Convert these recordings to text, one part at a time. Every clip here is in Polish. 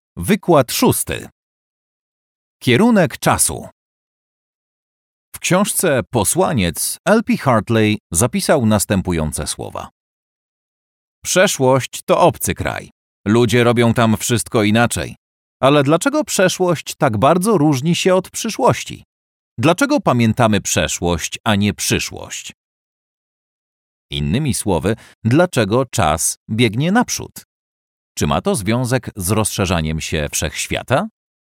Wykład 6. Kierunek czasu. W książce Posłaniec L.P. Hartley zapisał następujące słowa. Przeszłość to obcy kraj. Ludzie robią tam wszystko inaczej. Ale dlaczego przeszłość tak bardzo różni się od przyszłości? Dlaczego pamiętamy przeszłość, a nie przyszłość? Innymi słowy, dlaczego czas biegnie naprzód? Czy ma to związek z rozszerzaniem się wszechświata?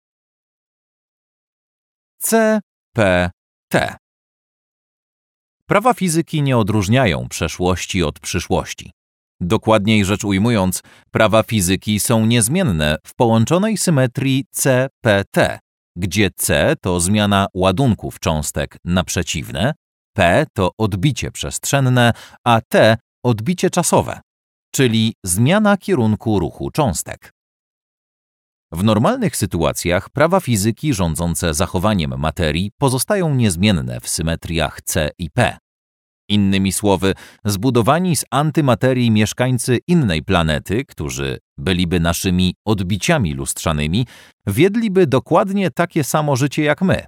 CPT. Prawa fizyki nie odróżniają przeszłości od przyszłości. Dokładniej rzecz ujmując, prawa fizyki są niezmienne w połączonej symetrii CPT, gdzie C to zmiana ładunków cząstek na przeciwne, P to odbicie przestrzenne, a T odbicie czasowe, czyli zmiana kierunku ruchu cząstek. W normalnych sytuacjach prawa fizyki rządzące zachowaniem materii pozostają niezmienne w symetriach C i P. Innymi słowy, zbudowani z antymaterii mieszkańcy innej planety, którzy byliby naszymi odbiciami lustrzanymi, wiedliby dokładnie takie samo życie jak my.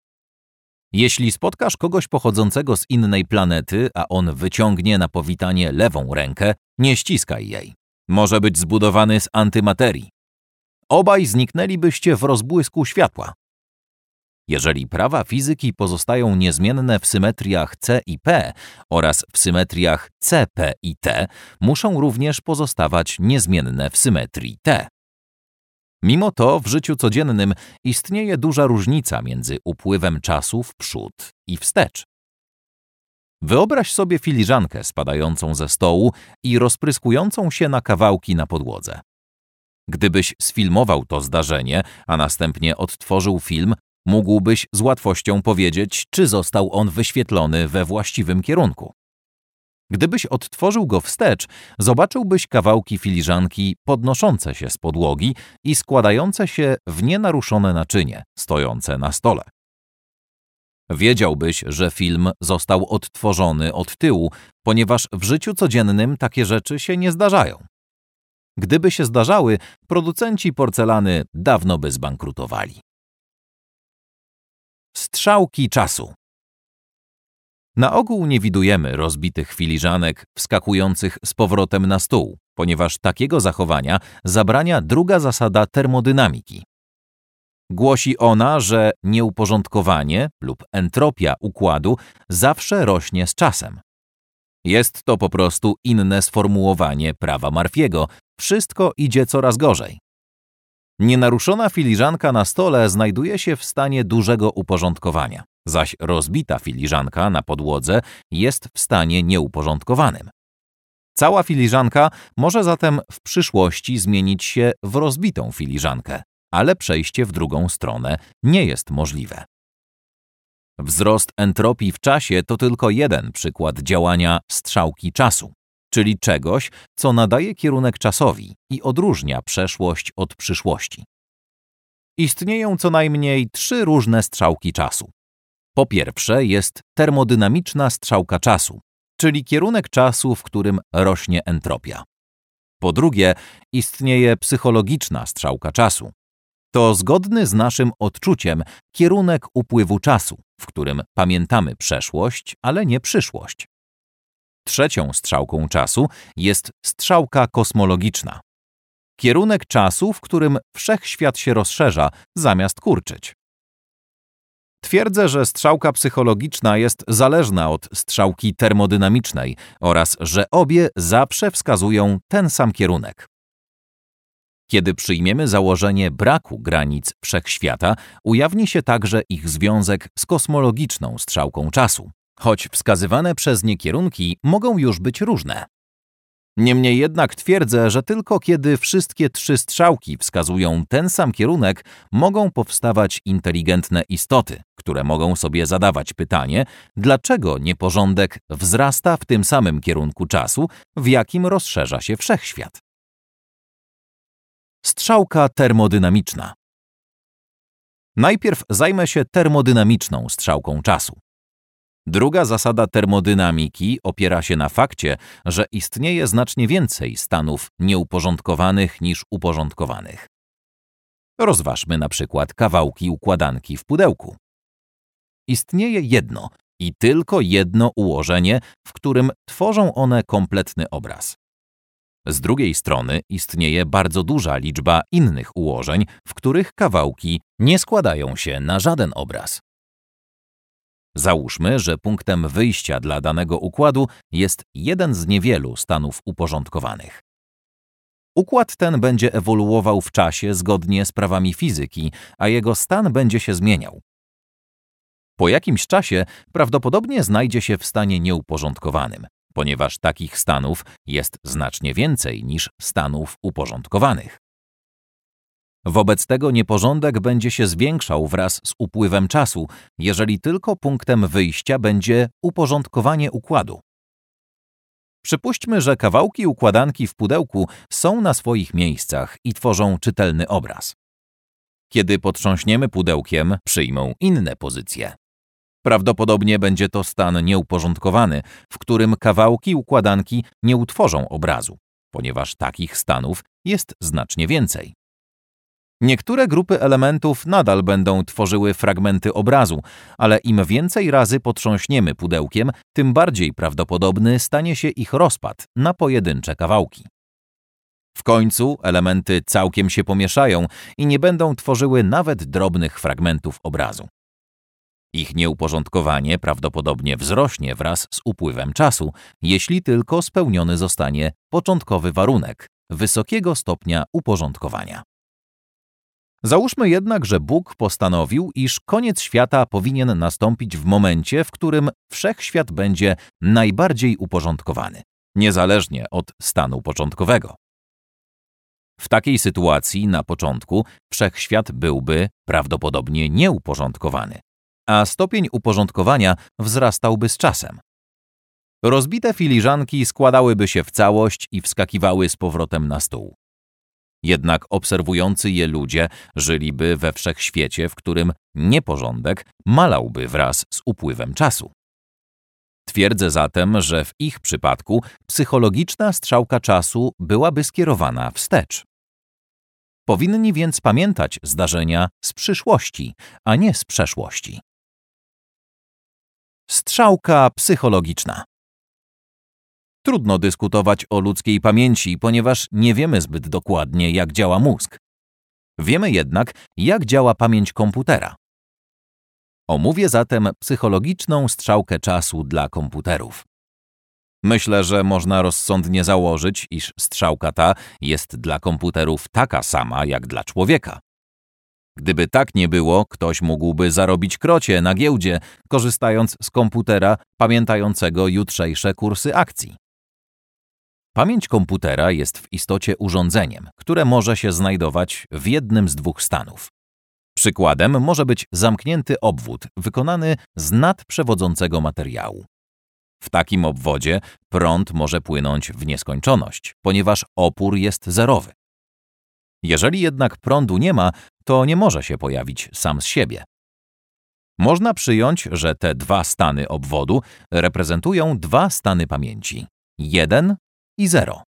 Jeśli spotkasz kogoś pochodzącego z innej planety, a on wyciągnie na powitanie lewą rękę, nie ściskaj jej. Może być zbudowany z antymaterii. Obaj zniknęlibyście w rozbłysku światła. Jeżeli prawa fizyki pozostają niezmienne w symetriach C i P oraz w symetriach CP i T, muszą również pozostawać niezmienne w symetrii T. Mimo to w życiu codziennym istnieje duża różnica między upływem czasu w przód i wstecz. Wyobraź sobie filiżankę spadającą ze stołu i rozpryskującą się na kawałki na podłodze. Gdybyś sfilmował to zdarzenie, a następnie odtworzył film, mógłbyś z łatwością powiedzieć, czy został on wyświetlony we właściwym kierunku. Gdybyś odtworzył go wstecz, zobaczyłbyś kawałki filiżanki podnoszące się z podłogi i składające się w nienaruszone naczynie, stojące na stole. Wiedziałbyś, że film został odtworzony od tyłu, ponieważ w życiu codziennym takie rzeczy się nie zdarzają. Gdyby się zdarzały, producenci porcelany dawno by zbankrutowali. Strzałki czasu. Na ogół nie widujemy rozbitych filiżanek wskakujących z powrotem na stół, ponieważ takiego zachowania zabrania druga zasada termodynamiki. Głosi ona, że nieuporządkowanie lub entropia układu zawsze rośnie z czasem. Jest to po prostu inne sformułowanie prawa Murphy'ego. Wszystko idzie coraz gorzej. Nienaruszona filiżanka na stole znajduje się w stanie dużego uporządkowania, zaś rozbita filiżanka na podłodze jest w stanie nieuporządkowanym. Cała filiżanka może zatem w przyszłości zmienić się w rozbitą filiżankę, ale przejście w drugą stronę nie jest możliwe. Wzrost entropii w czasie to tylko jeden przykład działania strzałki czasu, czyli czegoś, co nadaje kierunek czasowi i odróżnia przeszłość od przyszłości. Istnieją co najmniej 3 różne strzałki czasu. Po pierwsze jest termodynamiczna strzałka czasu, czyli kierunek czasu, w którym rośnie entropia. Po drugie istnieje psychologiczna strzałka czasu. To zgodny z naszym odczuciem kierunek upływu czasu, w którym pamiętamy przeszłość, ale nie przyszłość. Trzecią strzałką czasu jest strzałka kosmologiczna. Kierunek czasu, w którym wszechświat się rozszerza, zamiast kurczyć. Twierdzę, że strzałka psychologiczna jest zależna od strzałki termodynamicznej oraz że obie zawsze wskazują ten sam kierunek. Kiedy przyjmiemy założenie braku granic wszechświata, ujawni się także ich związek z kosmologiczną strzałką czasu, choć wskazywane przez nie kierunki mogą już być różne. Niemniej jednak twierdzę, że tylko kiedy wszystkie 3 strzałki wskazują ten sam kierunek, mogą powstawać inteligentne istoty, które mogą sobie zadawać pytanie, dlaczego nieporządek wzrasta w tym samym kierunku czasu, w jakim rozszerza się wszechświat. Strzałka termodynamiczna. Najpierw zajmę się termodynamiczną strzałką czasu. Druga zasada termodynamiki opiera się na fakcie, że istnieje znacznie więcej stanów nieuporządkowanych niż uporządkowanych. Rozważmy na przykład kawałki układanki w pudełku. Istnieje jedno i tylko jedno ułożenie, w którym tworzą one kompletny obraz. Z drugiej strony istnieje bardzo duża liczba innych ułożeń, w których kawałki nie składają się na żaden obraz. Załóżmy, że punktem wyjścia dla danego układu jest jeden z niewielu stanów uporządkowanych. Układ ten będzie ewoluował w czasie zgodnie z prawami fizyki, a jego stan będzie się zmieniał. Po jakimś czasie prawdopodobnie znajdzie się w stanie nieuporządkowanym, ponieważ takich stanów jest znacznie więcej niż stanów uporządkowanych. Wobec tego nieporządek będzie się zwiększał wraz z upływem czasu, jeżeli tylko punktem wyjścia będzie uporządkowanie układu. Przypuśćmy, że kawałki układanki w pudełku są na swoich miejscach i tworzą czytelny obraz. Kiedy potrząśniemy pudełkiem, przyjmą inne pozycje. Prawdopodobnie będzie to stan nieuporządkowany, w którym kawałki układanki nie utworzą obrazu, ponieważ takich stanów jest znacznie więcej. Niektóre grupy elementów nadal będą tworzyły fragmenty obrazu, ale im więcej razy potrząśniemy pudełkiem, tym bardziej prawdopodobny stanie się ich rozpad na pojedyncze kawałki. W końcu elementy całkiem się pomieszają i nie będą tworzyły nawet drobnych fragmentów obrazu. Ich nieuporządkowanie prawdopodobnie wzrośnie wraz z upływem czasu, jeśli tylko spełniony zostanie początkowy warunek wysokiego stopnia uporządkowania. Załóżmy jednak, że Bóg postanowił, iż koniec świata powinien nastąpić w momencie, w którym wszechświat będzie najbardziej uporządkowany, niezależnie od stanu początkowego. W takiej sytuacji na początku wszechświat byłby prawdopodobnie nieuporządkowany, a stopień uporządkowania wzrastałby z czasem. Rozbite filiżanki składałyby się w całość i wskakiwały z powrotem na stół. Jednak obserwujący je ludzie żyliby we wszechświecie, w którym nieporządek malałby wraz z upływem czasu. Twierdzę zatem, że w ich przypadku psychologiczna strzałka czasu byłaby skierowana wstecz. Powinni więc pamiętać zdarzenia z przyszłości, a nie z przeszłości. Strzałka psychologiczna. Trudno dyskutować o ludzkiej pamięci, ponieważ nie wiemy zbyt dokładnie, jak działa mózg. Wiemy jednak, jak działa pamięć komputera. Omówię zatem psychologiczną strzałkę czasu dla komputerów. Myślę, że można rozsądnie założyć, iż strzałka ta jest dla komputerów taka sama jak dla człowieka. Gdyby tak nie było, ktoś mógłby zarobić krocie na giełdzie, korzystając z komputera pamiętającego jutrzejsze kursy akcji. Pamięć komputera jest w istocie urządzeniem, które może się znajdować w jednym z dwóch stanów. Przykładem może być zamknięty obwód wykonany z nadprzewodzącego materiału. W takim obwodzie prąd może płynąć w nieskończoność, ponieważ opór jest zerowy. Jeżeli jednak prądu nie ma, to nie może się pojawić sam z siebie. Można przyjąć, że te dwa stany obwodu reprezentują dwa stany pamięci – 1 i 0.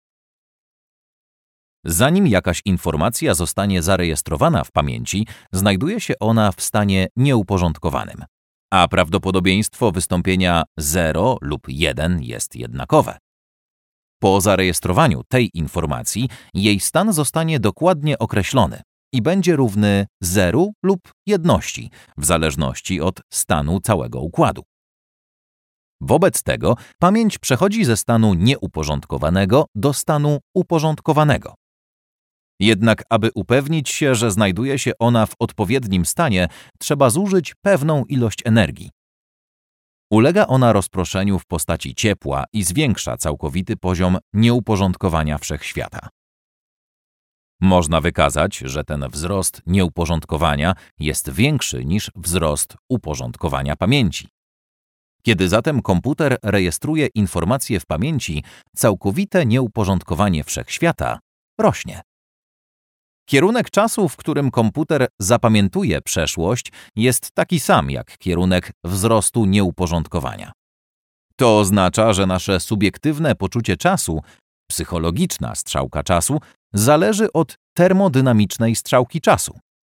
Zanim jakaś informacja zostanie zarejestrowana w pamięci, znajduje się ona w stanie nieuporządkowanym, a prawdopodobieństwo wystąpienia 0 lub 1 jest jednakowe. Po zarejestrowaniu tej informacji jej stan zostanie dokładnie określony i będzie równy 0 lub jedności, w zależności od stanu całego układu. Wobec tego pamięć przechodzi ze stanu nieuporządkowanego do stanu uporządkowanego. Jednak aby upewnić się, że znajduje się ona w odpowiednim stanie, trzeba zużyć pewną ilość energii. Ulega ona rozproszeniu w postaci ciepła i zwiększa całkowity poziom nieuporządkowania wszechświata. Można wykazać, że ten wzrost nieuporządkowania jest większy niż wzrost uporządkowania pamięci. Kiedy zatem komputer rejestruje informacje w pamięci, całkowite nieuporządkowanie wszechświata rośnie. Kierunek czasu, w którym komputer zapamiętuje przeszłość, jest taki sam jak kierunek wzrostu nieuporządkowania. To oznacza, że nasze subiektywne poczucie czasu, psychologiczna strzałka czasu, zależy od termodynamicznej strzałki czasu,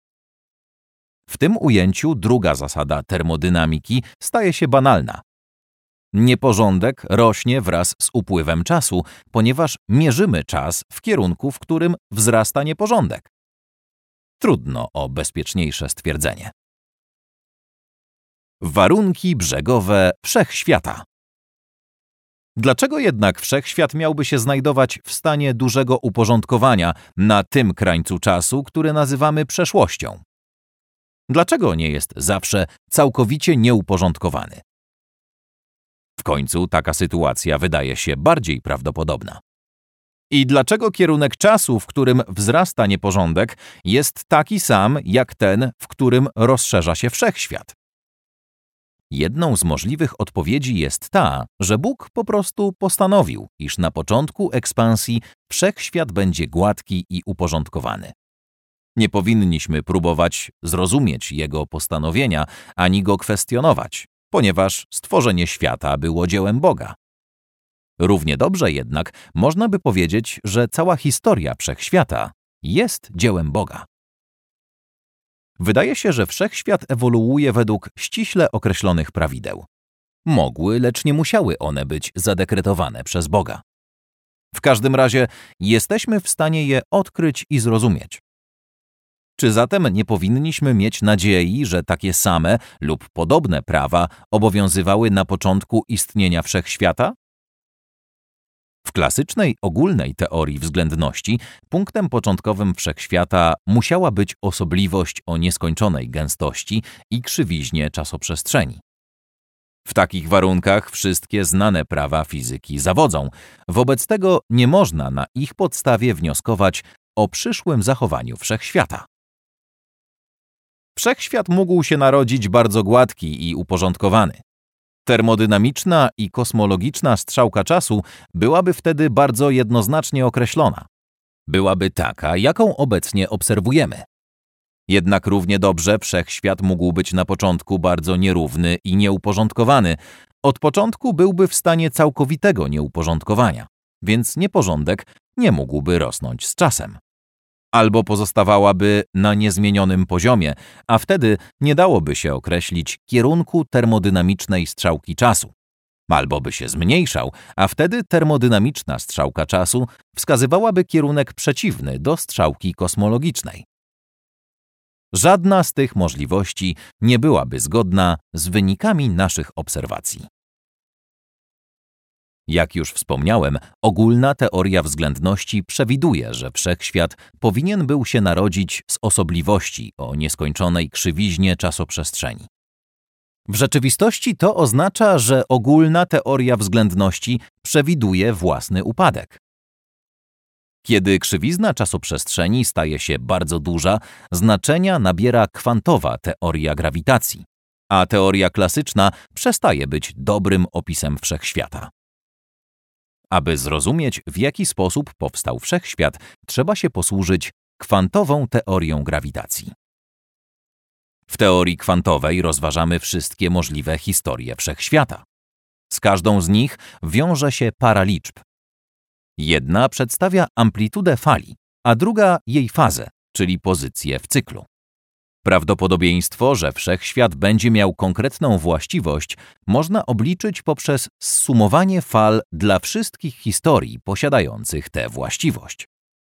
W tym ujęciu druga zasada termodynamiki staje się banalna. Nieporządek rośnie wraz z upływem czasu, ponieważ mierzymy czas w kierunku, w którym wzrasta nieporządek. Trudno o bezpieczniejsze stwierdzenie. Warunki brzegowe wszechświata. Dlaczego jednak wszechświat miałby się znajdować w stanie dużego uporządkowania na tym krańcu czasu, który nazywamy przeszłością? Dlaczego nie jest zawsze całkowicie nieuporządkowany? W końcu taka sytuacja wydaje się bardziej prawdopodobna. I dlaczego kierunek czasu, w którym wzrasta nieporządek, jest taki sam jak ten, w którym rozszerza się wszechświat? Jedną z możliwych odpowiedzi jest ta, że Bóg po prostu postanowił, iż na początku ekspansji wszechświat będzie gładki i uporządkowany. Nie powinniśmy próbować zrozumieć Jego postanowienia, ani go kwestionować, ponieważ stworzenie świata było dziełem Boga. Równie dobrze jednak można by powiedzieć, że cała historia wszechświata jest dziełem Boga. Wydaje się, że wszechświat ewoluuje według ściśle określonych prawideł. Mogły, lecz nie musiały one być zadekretowane przez Boga. W każdym razie jesteśmy w stanie je odkryć i zrozumieć. Czy zatem nie powinniśmy mieć nadziei, że takie same lub podobne prawa obowiązywały na początku istnienia wszechświata? W klasycznej ogólnej teorii względności punktem początkowym wszechświata musiała być osobliwość o nieskończonej gęstości i krzywiźnie czasoprzestrzeni. W takich warunkach wszystkie znane prawa fizyki zawodzą, wobec tego nie można na ich podstawie wnioskować o przyszłym zachowaniu wszechświata. Wszechświat mógł się narodzić bardzo gładki i uporządkowany. Termodynamiczna i kosmologiczna strzałka czasu byłaby wtedy bardzo jednoznacznie określona. Byłaby taka, jaką obecnie obserwujemy. Jednak równie dobrze wszechświat mógł być na początku bardzo nierówny i nieuporządkowany. Od początku byłby w stanie całkowitego nieuporządkowania, więc nieporządek nie mógłby rosnąć z czasem. Albo pozostawałaby na niezmienionym poziomie, a wtedy nie dałoby się określić kierunku termodynamicznej strzałki czasu. Albo by się zmniejszał, a wtedy termodynamiczna strzałka czasu wskazywałaby kierunek przeciwny do strzałki kosmologicznej. Żadna z tych możliwości nie byłaby zgodna z wynikami naszych obserwacji. Jak już wspomniałem, ogólna teoria względności przewiduje, że wszechświat powinien był się narodzić z osobliwości o nieskończonej krzywiźnie czasoprzestrzeni. W rzeczywistości to oznacza, że ogólna teoria względności przewiduje własny upadek. Kiedy krzywizna czasoprzestrzeni staje się bardzo duża, znaczenia nabiera kwantowa teoria grawitacji, a teoria klasyczna przestaje być dobrym opisem wszechświata. Aby zrozumieć, w jaki sposób powstał wszechświat, trzeba się posłużyć kwantową teorią grawitacji. W teorii kwantowej rozważamy wszystkie możliwe historie wszechświata. Z każdą z nich wiąże się para liczb. Jedna przedstawia amplitudę fali, a druga jej fazę, czyli pozycję w cyklu. Prawdopodobieństwo, że wszechświat będzie miał konkretną właściwość, można obliczyć poprzez zsumowanie fal dla wszystkich historii posiadających tę właściwość.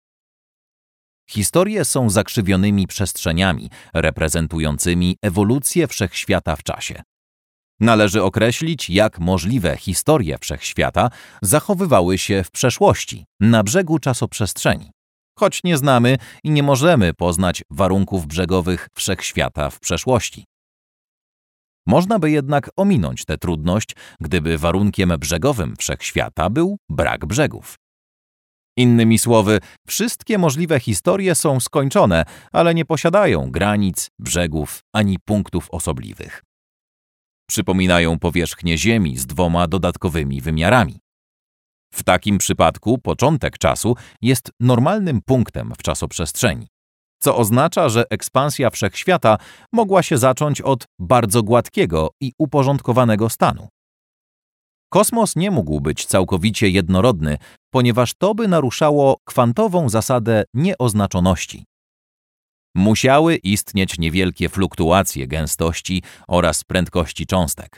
Historie są zakrzywionymi przestrzeniami reprezentującymi ewolucję wszechświata w czasie. Należy określić, jak możliwe historie wszechświata zachowywały się w przeszłości, na brzegu czasoprzestrzeni. Choć nie znamy i nie możemy poznać warunków brzegowych wszechświata w przeszłości. Można by jednak ominąć tę trudność, gdyby warunkiem brzegowym wszechświata był brak brzegów. Innymi słowy, wszystkie możliwe historie są skończone, ale nie posiadają granic, brzegów ani punktów osobliwych. Przypominają powierzchnię Ziemi z dwoma dodatkowymi wymiarami. W takim przypadku początek czasu jest normalnym punktem w czasoprzestrzeni, co oznacza, że ekspansja wszechświata mogła się zacząć od bardzo gładkiego i uporządkowanego stanu. Kosmos nie mógł być całkowicie jednorodny, ponieważ to by naruszało kwantową zasadę nieoznaczoności. Musiały istnieć niewielkie fluktuacje gęstości oraz prędkości cząstek.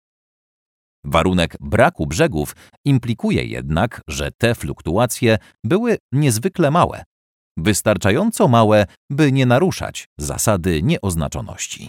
Warunek braku brzegów implikuje jednak, że te fluktuacje były niezwykle małe, wystarczająco małe, by nie naruszać zasady nieoznaczoności.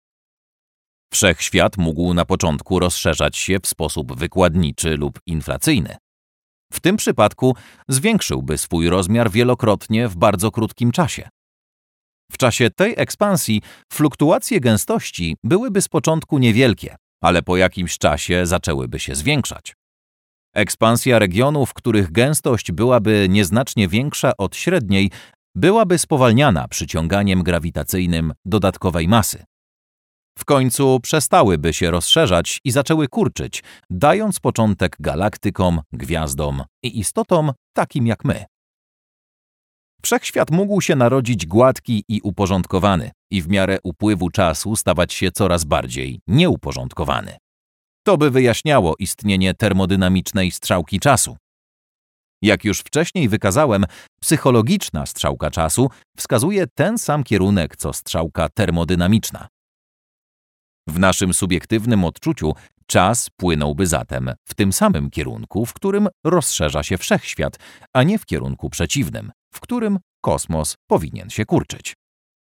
Wszechświat mógł na początku rozszerzać się w sposób wykładniczy lub inflacyjny. W tym przypadku zwiększyłby swój rozmiar wielokrotnie w bardzo krótkim czasie. W czasie tej ekspansji fluktuacje gęstości byłyby z początku niewielkie, ale po jakimś czasie zaczęłyby się zwiększać. Ekspansja regionów, w których gęstość byłaby nieznacznie większa od średniej, byłaby spowalniana przyciąganiem grawitacyjnym dodatkowej masy. W końcu przestałyby się rozszerzać i zaczęły kurczyć, dając początek galaktykom, gwiazdom i istotom takim jak my. Wszechświat mógł się narodzić gładki i uporządkowany i w miarę upływu czasu stawać się coraz bardziej nieuporządkowany. To by wyjaśniało istnienie termodynamicznej strzałki czasu. Jak już wcześniej wykazałem, psychologiczna strzałka czasu wskazuje ten sam kierunek co strzałka termodynamiczna. W naszym subiektywnym odczuciu czas płynąłby zatem w tym samym kierunku, w którym rozszerza się wszechświat, a nie w kierunku przeciwnym, w którym kosmos powinien się kurczyć.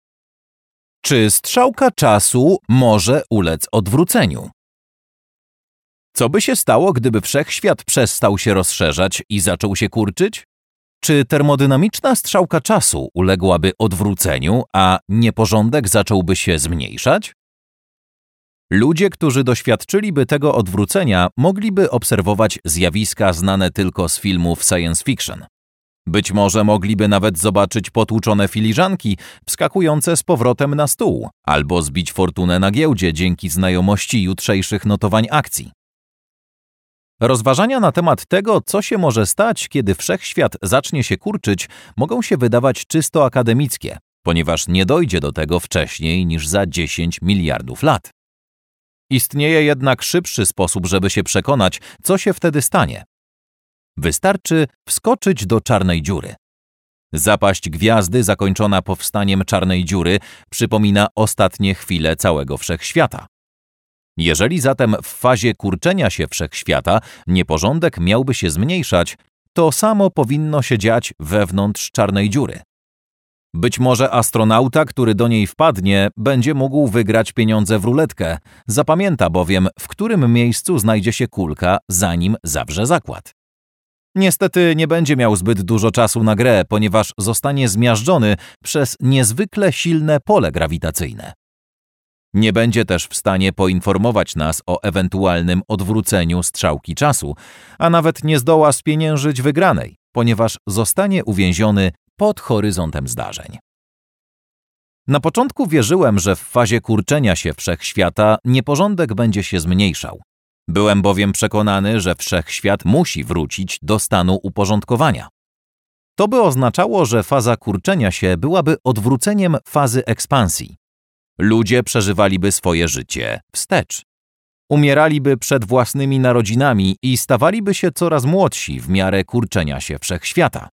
Czy strzałka czasu może ulec odwróceniu? Co by się stało, gdyby wszechświat przestał się rozszerzać i zaczął się kurczyć? Czy termodynamiczna strzałka czasu uległaby odwróceniu, a nieporządek zacząłby się zmniejszać? Ludzie, którzy doświadczyliby tego odwrócenia, mogliby obserwować zjawiska znane tylko z filmów science fiction. Być może mogliby nawet zobaczyć potłuczone filiżanki wskakujące z powrotem na stół, albo zbić fortunę na giełdzie dzięki znajomości jutrzejszych notowań akcji. Rozważania na temat tego, co się może stać, kiedy wszechświat zacznie się kurczyć, mogą się wydawać czysto akademickie, ponieważ nie dojdzie do tego wcześniej niż za 10 miliardów lat. Istnieje jednak szybszy sposób, żeby się przekonać, co się wtedy stanie. Wystarczy wskoczyć do czarnej dziury. Zapaść gwiazdy zakończona powstaniem czarnej dziury przypomina ostatnie chwile całego wszechświata. Jeżeli zatem w fazie kurczenia się wszechświata nieporządek miałby się zmniejszać, to samo powinno się dziać wewnątrz czarnej dziury. Być może astronauta, który do niej wpadnie, będzie mógł wygrać pieniądze w ruletkę, zapamięta bowiem, w którym miejscu znajdzie się kulka, zanim zawrze zakład. Niestety nie będzie miał zbyt dużo czasu na grę, ponieważ zostanie zmiażdżony przez niezwykle silne pole grawitacyjne. Nie będzie też w stanie poinformować nas o ewentualnym odwróceniu strzałki czasu, a nawet nie zdoła spieniężyć wygranej, ponieważ zostanie uwięziony pod horyzontem zdarzeń. Na początku wierzyłem, że w fazie kurczenia się wszechświata nieporządek będzie się zmniejszał. Byłem bowiem przekonany, że wszechświat musi wrócić do stanu uporządkowania. To by oznaczało, że faza kurczenia się byłaby odwróceniem fazy ekspansji. Ludzie przeżywaliby swoje życie wstecz. Umieraliby przed własnymi narodzinami i stawaliby się coraz młodsi w miarę kurczenia się wszechświata.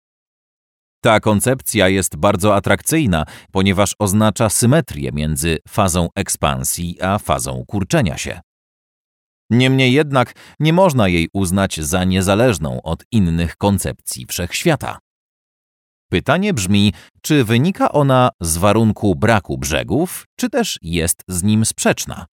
Ta koncepcja jest bardzo atrakcyjna, ponieważ oznacza symetrię między fazą ekspansji a fazą kurczenia się. Niemniej jednak nie można jej uznać za niezależną od innych koncepcji wszechświata. Pytanie brzmi, czy wynika ona z warunku braku brzegów, czy też jest z nim sprzeczna?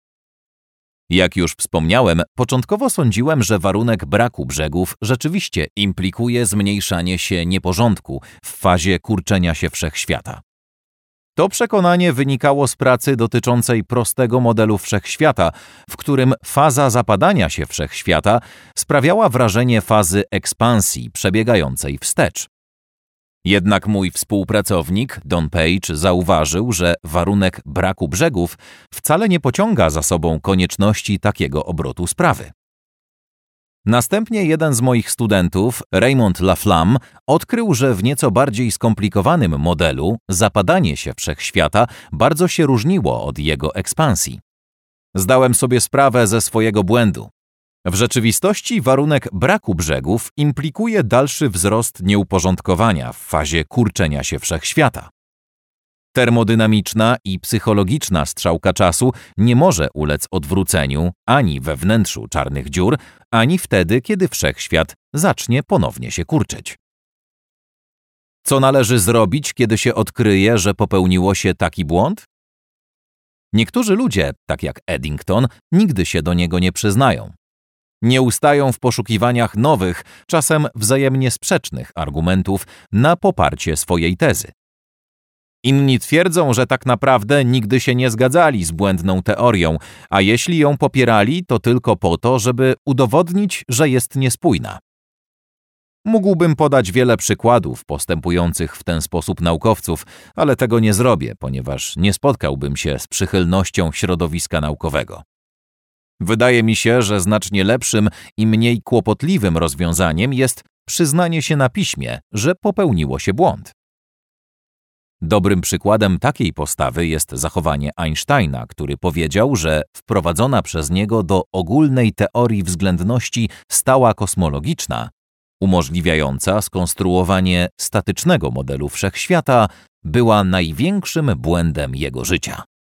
Jak już wspomniałem, początkowo sądziłem, że warunek braku brzegów rzeczywiście implikuje zmniejszanie się nieporządku w fazie kurczenia się wszechświata. To przekonanie wynikało z pracy dotyczącej prostego modelu wszechświata, w którym faza zapadania się wszechświata sprawiała wrażenie fazy ekspansji przebiegającej wstecz. Jednak mój współpracownik, Don Page, zauważył, że warunek braku brzegów wcale nie pociąga za sobą konieczności takiego obrotu sprawy. Następnie jeden z moich studentów, Raymond Laflamme, odkrył, że w nieco bardziej skomplikowanym modelu zapadanie się wszechświata bardzo się różniło od jego ekspansji. Zdałem sobie sprawę ze swojego błędu. W rzeczywistości warunek braku brzegów implikuje dalszy wzrost nieuporządkowania w fazie kurczenia się wszechświata. Termodynamiczna i psychologiczna strzałka czasu nie może ulec odwróceniu ani we wnętrzu czarnych dziur, ani wtedy, kiedy wszechświat zacznie ponownie się kurczyć. Co należy zrobić, kiedy się odkryje, że popełniło się taki błąd? Niektórzy ludzie, tak jak Eddington, nigdy się do niego nie przyznają. Nie ustają w poszukiwaniach nowych, czasem wzajemnie sprzecznych argumentów na poparcie swojej tezy. Inni twierdzą, że tak naprawdę nigdy się nie zgadzali z błędną teorią, a jeśli ją popierali, to tylko po to, żeby udowodnić, że jest niespójna. Mógłbym podać wiele przykładów postępujących w ten sposób naukowców, ale tego nie zrobię, ponieważ nie spotkałbym się z przychylnością środowiska naukowego. Wydaje mi się, że znacznie lepszym i mniej kłopotliwym rozwiązaniem jest przyznanie się na piśmie, że popełniło się błąd. Dobrym przykładem takiej postawy jest zachowanie Einsteina, który powiedział, że wprowadzona przez niego do ogólnej teorii względności stała kosmologiczna, umożliwiająca skonstruowanie statycznego modelu wszechświata, była największym błędem jego życia.